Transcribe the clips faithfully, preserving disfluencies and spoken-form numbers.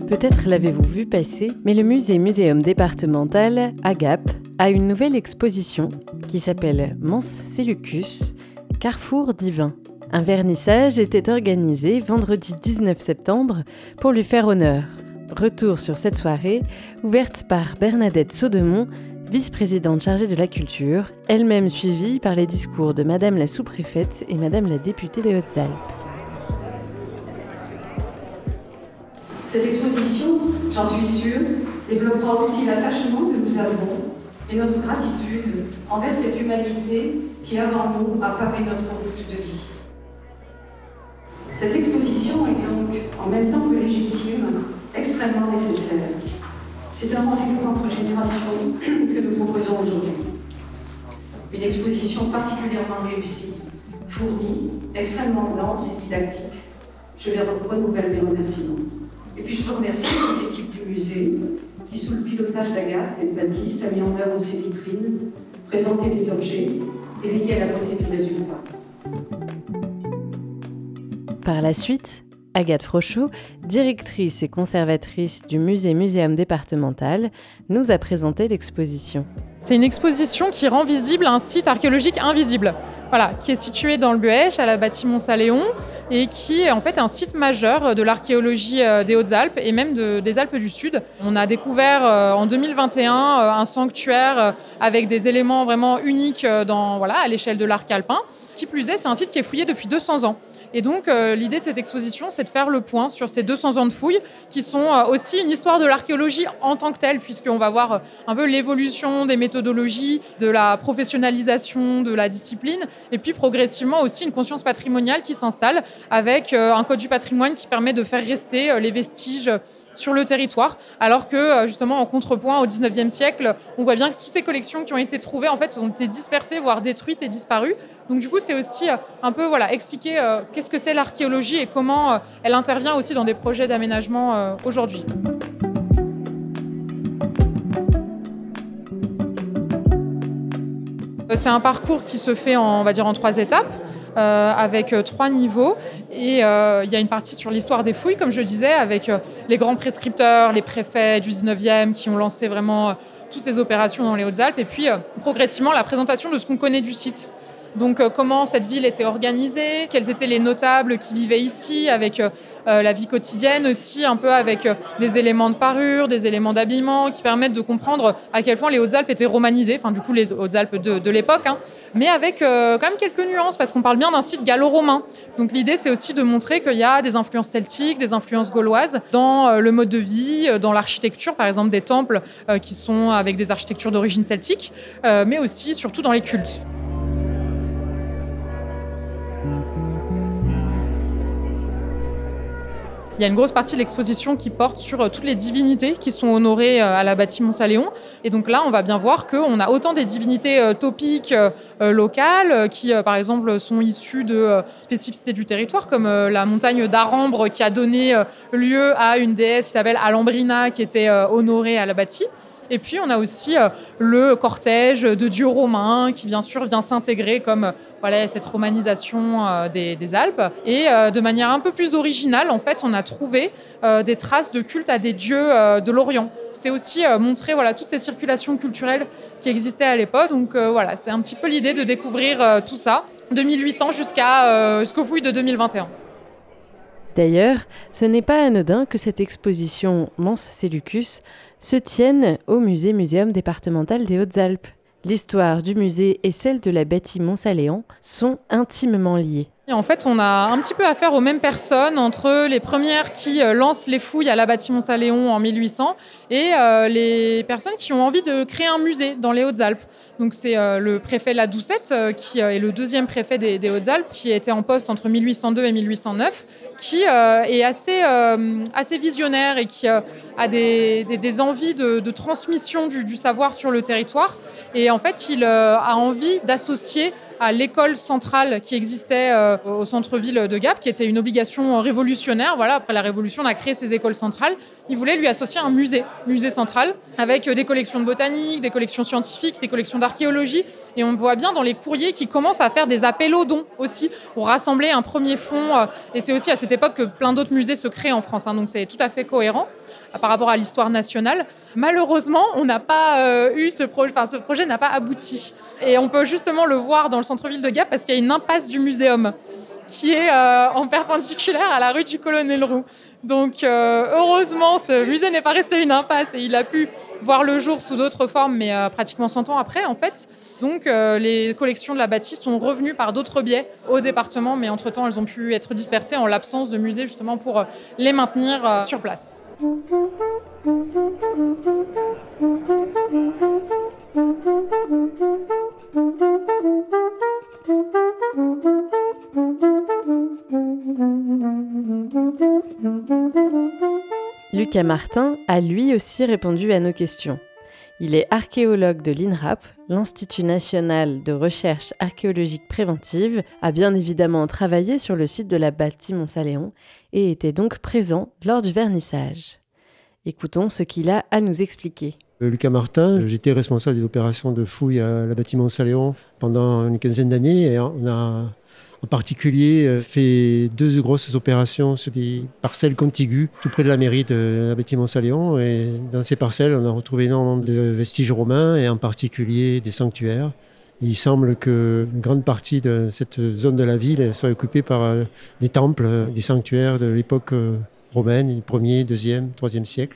Peut-être l'avez-vous vu passer, mais le musée muséum départemental, A G A P, a une nouvelle exposition qui s'appelle Mons Seleucus, Carrefour divin. Un vernissage était organisé vendredi dix-neuf septembre pour lui faire honneur. Retour sur cette soirée, ouverte par Bernadette Saudemont, vice-présidente chargée de la culture, elle-même suivie par les discours de Madame la sous-préfète et Madame la députée des Hautes-Alpes. Cette exposition, j'en suis sûre, développera aussi l'attachement que nous avons et notre gratitude envers cette humanité qui, avant nous, a pavé notre route de vie. Cette exposition est donc, en même temps que légitime, extrêmement nécessaire. C'est un rendez-vous entre générations que nous proposons aujourd'hui. Une exposition particulièrement réussie, fournie, extrêmement dense et didactique. Je les renouvelle mes remerciements. Et puis je veux remercier toute l'équipe du musée qui, sous le pilotage d'Agathe et de Baptiste, a mis en œuvre ces vitrines, présenté les objets et veillé à la beauté du résultat. Par la suite, Agathe Frochot, directrice et conservatrice du musée muséum départemental, nous a présenté l'exposition. C'est une exposition qui rend visible un site archéologique invisible, voilà, qui est situé dans le Buëch, à la bâtie Mont-Saléon, et qui est en fait un site majeur de l'archéologie des Hautes-Alpes et même de, des Alpes du Sud. On a découvert en deux mille vingt et un un sanctuaire avec des éléments vraiment uniques dans, voilà, à l'échelle de l'arc alpin. Qui plus est, c'est un site qui est fouillé depuis deux cents ans. Et donc, euh, l'idée de cette exposition, c'est de faire le point sur ces deux cents ans de fouilles, qui sont euh, aussi une histoire de l'archéologie en tant que telle, puisqu'on va voir euh, un peu l'évolution des méthodologies, de la professionnalisation de la discipline, et puis progressivement aussi une conscience patrimoniale qui s'installe, avec euh, un code du patrimoine qui permet de faire rester euh, les vestiges sur le territoire, alors que justement en contrepoint au dix-neuvième siècle, on voit bien que toutes ces collections qui ont été trouvées en fait ont été dispersées, voire détruites et disparues. Donc du coup, c'est aussi un peu voilà expliquer euh, qu'est-ce que c'est l'archéologie et comment euh, elle intervient aussi dans des projets d'aménagement euh, aujourd'hui. C'est un parcours qui se fait en, on va dire en trois étapes. Euh, avec euh, trois niveaux et il euh, y a une partie sur l'histoire des fouilles, comme je disais, avec euh, les grands prescripteurs, les préfets du dix-neuvième qui ont lancé vraiment euh, toutes ces opérations dans les Hautes-Alpes et puis euh, progressivement la présentation de ce qu'on connaît du site. Donc euh, comment cette ville était organisée, quels étaient les notables qui vivaient ici, avec euh, la vie quotidienne aussi, un peu avec euh, des éléments de parure, des éléments d'habillement qui permettent de comprendre à quel point les Hautes-Alpes étaient romanisées, enfin du coup les Hautes-Alpes de, de l'époque, hein, mais avec euh, quand même quelques nuances parce qu'on parle bien d'un site gallo-romain. Donc l'idée c'est aussi de montrer qu'il y a des influences celtiques, des influences gauloises dans euh, le mode de vie, euh, dans l'architecture, par exemple des temples euh, qui sont avec des architectures d'origine celtique, euh, mais aussi surtout dans les cultes. Il y a une grosse partie de l'exposition qui porte sur toutes les divinités qui sont honorées à la bâtie Mont-Saléon. Et donc là, on va bien voir qu'on a autant des divinités topiques locales qui, par exemple, sont issues de spécificités du territoire, comme la montagne d'Arambre qui a donné lieu à une déesse qui s'appelle Alambrina, qui était honorée à la bâtie. Et puis, on a aussi euh, le cortège de dieux romains qui, bien sûr, vient s'intégrer comme euh, voilà, cette romanisation euh, des, des Alpes. Et euh, de manière un peu plus originale, en fait, on a trouvé euh, des traces de culte à des dieux euh, de l'Orient. C'est aussi euh, montrer voilà, toutes ces circulations culturelles qui existaient à l'époque. Donc, euh, voilà, c'est un petit peu l'idée de découvrir euh, tout ça, de mille huit cents jusqu'à, euh, jusqu'aux fouilles de deux mille vingt et un. D'ailleurs, ce n'est pas anodin que cette exposition Mons Seleucus se tienne au musée muséum départemental des Hautes-Alpes. L'histoire du musée et celle de la bâtie Mont-Saléon sont intimement liées. Et en fait, on a un petit peu affaire aux mêmes personnes entre les premières qui euh, lancent les fouilles à la bâtie Mont-Saléon en mille huit cents et euh, les personnes qui ont envie de créer un musée dans les Hautes-Alpes. Donc c'est euh, le préfet La Doucette, euh, qui euh, est le deuxième préfet des, des Hautes-Alpes, qui était en poste entre mille huit cent deux et mille huit cent neuf, qui euh, est assez, euh, assez visionnaire et qui euh, a des, des, des envies de, de transmission du, du savoir sur le territoire. Et en fait, il euh, a envie d'associer à l'école centrale qui existait euh, au centre-ville de Gap, qui était une obligation révolutionnaire. Voilà, après la Révolution, on a créé ces écoles centrales. Il voulait lui associer un musée, musée central, avec des collections de botanique, des collections scientifiques, des collections d'archéologie. Et on voit bien dans les courriers qu'ils commencent à faire des appels aux dons aussi, pour rassembler un premier fonds. Et c'est aussi à cette époque que plein d'autres musées se créent en France. Hein, donc c'est tout à fait cohérent par rapport à l'histoire nationale. Malheureusement, on n'a pas euh, eu ce projet, enfin ce projet n'a pas abouti. Et on peut justement le voir dans le centre-ville de Gap parce qu'il y a une impasse du muséum qui est euh, en perpendiculaire à la rue du Colonel Roux. Donc euh, heureusement, ce musée n'est pas resté une impasse et il a pu voir le jour sous d'autres formes, mais euh, pratiquement cent ans après en fait. Donc euh, les collections de la bâtisse sont revenues par d'autres biais au département, mais entre-temps elles ont pu être dispersées en l'absence de musée justement pour euh, les maintenir euh, sur place. Lucas Martin a lui aussi répondu à nos questions. Il est archéologue de l'I N R A P, l'Institut national de recherche archéologique préventive, a bien évidemment travaillé sur le site de la bâtie Montsaléon et était donc présent lors du vernissage. Écoutons ce qu'il a à nous expliquer. Lucas Martin, j'étais responsable des opérations de fouilles à la bâtie Montsaléon pendant une quinzaine d'années et on a en particulier fait deux grosses opérations sur des parcelles contiguës tout près de la mairie de la bâtie Montsaléon. Et dans ces parcelles, on a retrouvé énormément de vestiges romains et en particulier des sanctuaires. Il semble qu'une grande partie de cette zone de la ville soit occupée par des temples, des sanctuaires de l'époque romaine, du premier, deuxième, troisième siècle.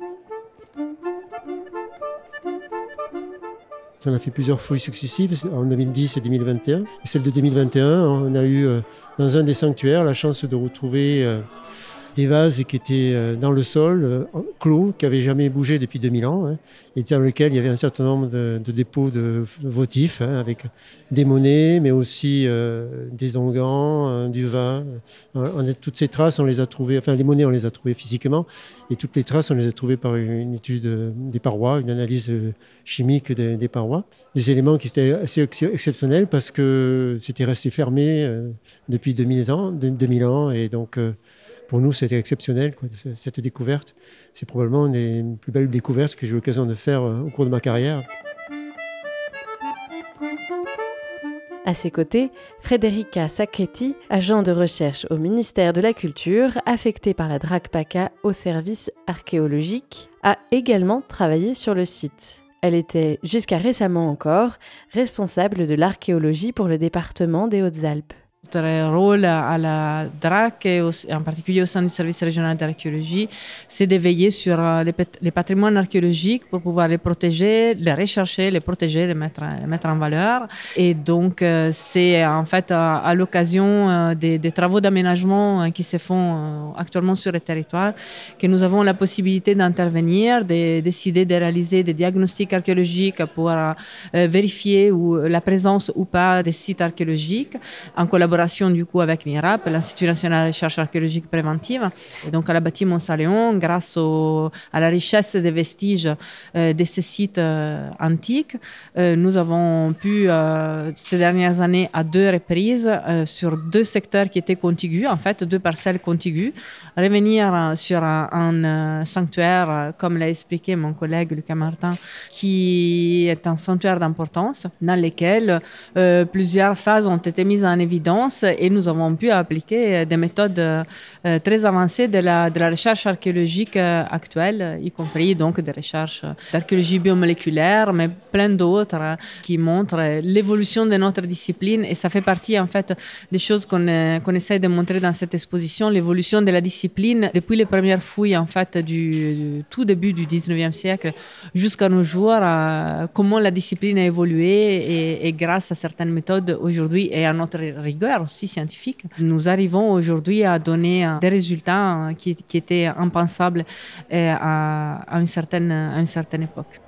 On a fait plusieurs fouilles successives en deux mille dix et deux mille vingt et un. Et celle de deux mille vingt et un, on a eu dans un des sanctuaires la chance de retrouver des vases qui étaient dans le sol, clos, qui n'avaient jamais bougé depuis deux mille ans, hein, et dans lesquels il y avait un certain nombre de, de dépôts de votifs, hein, avec des monnaies, mais aussi euh, des onguents, euh, du vin. On a, toutes ces traces, on les a trouvées, enfin les monnaies, on les a trouvées physiquement, et toutes les traces, on les a trouvées par une étude des parois, une analyse chimique des, des parois. Des éléments qui étaient assez ex- exceptionnels parce que c'était resté fermé euh, depuis deux mille ans, deux mille ans, et donc euh, pour nous, c'était exceptionnel, quoi, cette découverte. C'est probablement une des plus belles découvertes que j'ai eu l'occasion de faire au cours de ma carrière. À ses côtés, Frederica Sacchetti, agent de recherche au ministère de la Culture, affecté par la DRAC-PACA au service archéologique, a également travaillé sur le site. Elle était, jusqu'à récemment encore, responsable de l'archéologie pour le département des Hautes-Alpes. Notre rôle à la D R A C et au, en particulier au sein du service régional d'archéologie, c'est de veiller sur les, les patrimoines archéologiques pour pouvoir les protéger, les rechercher, les protéger, les mettre, les mettre en valeur. Et donc, c'est en fait à, à l'occasion des, des travaux d'aménagement qui se font actuellement sur le territoire que nous avons la possibilité d'intervenir, de décider de réaliser des diagnostics archéologiques pour euh, vérifier où, la présence ou pas des sites archéologiques en collaboration du coup avec l'I N R A P, l'Institut national de recherche archéologique préventive. Et donc à la bâtie Montsaléon, grâce au, à la richesse des vestiges euh, de ces sites euh, antiques, euh, nous avons pu euh, ces dernières années à deux reprises euh, sur deux secteurs qui étaient contigus, en fait deux parcelles contiguës, revenir sur un, un sanctuaire, comme l'a expliqué mon collègue Lucas Martin, qui est un sanctuaire d'importance dans lequel euh, plusieurs phases ont été mises en évidence et nous avons pu appliquer des méthodes euh, très avancées de la, de la recherche archéologique euh, actuelle, y compris donc des recherches d'archéologie biomoléculaire, mais plein d'autres euh, qui montrent l'évolution de notre discipline. Et ça fait partie en fait des choses qu'on, euh, qu'on essaie de montrer dans cette exposition, l'évolution de la discipline depuis les premières fouilles en fait du, du tout début du dix-neuvième siècle jusqu'à nos jours, euh, comment la discipline a évolué et, et grâce à certaines méthodes aujourd'hui et à notre rigueur aussi scientifique, nous arrivons aujourd'hui à donner des résultats qui, qui étaient impensables à, à, une certaine, à une certaine époque.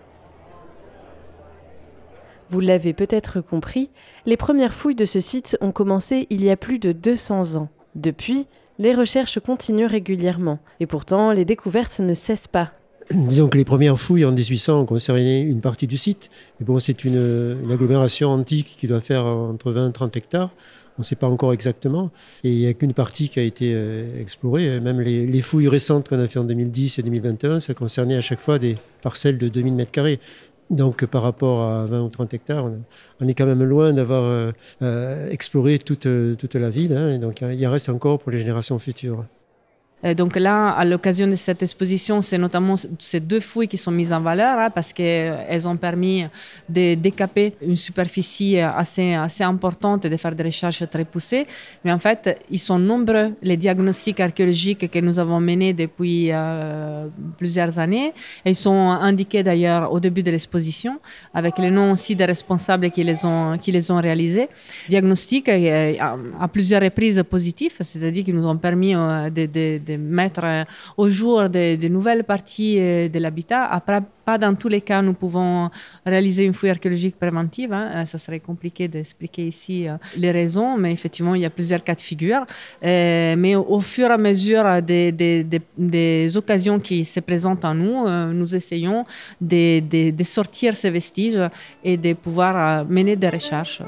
Vous l'avez peut-être compris, les premières fouilles de ce site ont commencé il y a plus de deux cents ans. Depuis, les recherches continuent régulièrement et pourtant les découvertes ne cessent pas. Disons que les premières fouilles en dix-huit cents ont concerné une partie du site. Mais bon, c'est une, une agglomération antique qui doit faire entre vingt et trente hectares. On ne sait pas encore exactement. Et il n'y a qu'une partie qui a été euh, explorée. Même les, les fouilles récentes qu'on a fait en deux mille dix et deux mille vingt et un, ça concernait à chaque fois des parcelles de deux mille mètres carrés. Donc par rapport à vingt ou trente hectares, on, on est quand même loin d'avoir euh, euh, exploré toute, toute la ville. Hein, et donc il en reste encore pour les générations futures. Et donc là, à l'occasion de cette exposition, c'est notamment ces deux fouilles qui sont mises en valeur hein, parce qu'elles ont permis de décaper une superficie assez, assez importante et de faire des recherches très poussées. Mais en fait, ils sont nombreux, les diagnostics archéologiques que nous avons menés depuis euh, plusieurs années. Et ils sont indiqués d'ailleurs au début de l'exposition, avec les noms aussi des responsables qui les ont, qui les ont réalisés. Diagnostics euh, à, à plusieurs reprises positifs, c'est-à-dire qu'ils nous ont permis euh, de, de, de de mettre au jour de, de nouvelles parties de l'habitat. Après, pas dans tous les cas, nous pouvons réaliser une fouille archéologique préventive. Hein. Ça serait compliqué d'expliquer ici les raisons, mais effectivement, il y a plusieurs cas de figure. Euh, mais au, au fur et à mesure des, des, des, des occasions qui se présentent à nous, euh, nous essayons de, de, de sortir ces vestiges et de pouvoir mener des recherches.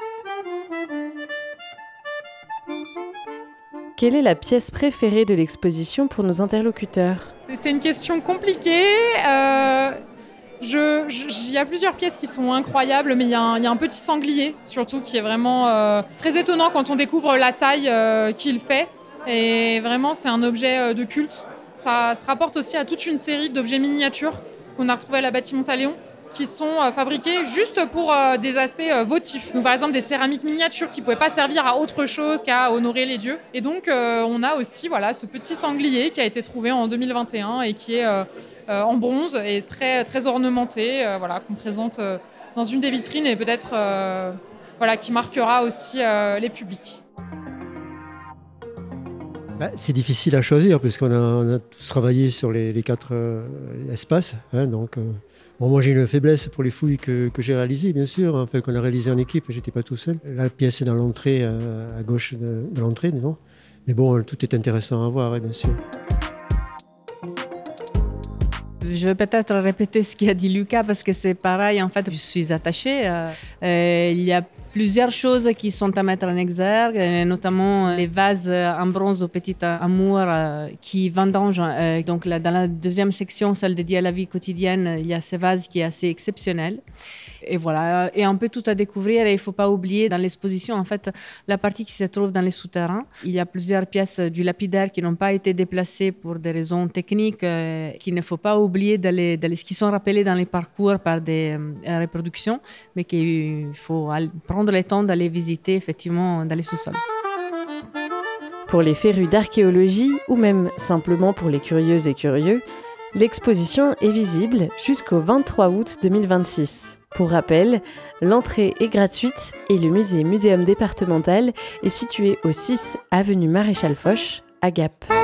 Quelle est la pièce préférée de l'exposition pour nos interlocuteurs ? C'est une question compliquée. Euh, je, je, il y a plusieurs pièces qui sont incroyables, mais il y a un, il y a un petit sanglier, surtout, qui est vraiment euh, très étonnant quand on découvre la taille euh, qu'il fait. Et vraiment, c'est un objet de culte. Ça se rapporte aussi à toute une série d'objets miniatures qu'on a retrouvés à la bâtiment Saléon, qui sont euh, fabriqués juste pour euh, des aspects euh, votifs. Donc, par exemple, des céramiques miniatures qui ne pouvaient pas servir à autre chose qu'à honorer les dieux. Et donc, euh, on a aussi voilà, ce petit sanglier qui a été trouvé en deux mille vingt et un et qui est euh, euh, en bronze et très, très ornementé, euh, voilà, qu'on présente euh, dans une des vitrines et peut-être euh, voilà, qui marquera aussi euh, les publics. Bah, c'est difficile à choisir puisqu'on a, on a tous travaillé sur les, les quatre euh, espaces. Hein, donc, euh, bon, moi, j'ai une faiblesse pour les fouilles que, que j'ai réalisées, bien sûr, enfin, qu'on a réalisées en équipe. Je n'étais pas tout seul. La pièce est dans l'entrée, euh, à gauche de, de l'entrée, non ? Mais bon, tout est intéressant à voir, hein, bien sûr. Je vais peut-être répéter ce qu'a dit Lucas parce que c'est pareil, en fait, je suis attachée. Euh, euh, il y a plusieurs choses qui sont à mettre en exergue, notamment les vases en bronze au petit amour euh, qui vendangent. Euh, donc là, dans la deuxième section, celle dédiée à la vie quotidienne, il y a ces vases qui est assez exceptionnel. Et voilà, et un peu tout à découvrir. Et il ne faut pas oublier dans l'exposition, en fait, la partie qui se trouve dans les souterrains. Il y a plusieurs pièces du lapidaire qui n'ont pas été déplacées pour des raisons techniques, euh, qu'il ne faut pas oublier, d'aller, d'aller, qui sont rappelées dans les parcours par des euh, reproductions, mais qu'il faut aller, prendre le temps d'aller visiter effectivement dans les sous-sols. Pour les férus d'archéologie, ou même simplement pour les curieuses et curieux, l'exposition est visible jusqu'au vingt-trois août deux mille vingt-six. Pour rappel, l'entrée est gratuite et le musée Muséum départemental est situé au six avenue Maréchal Foch à Gap.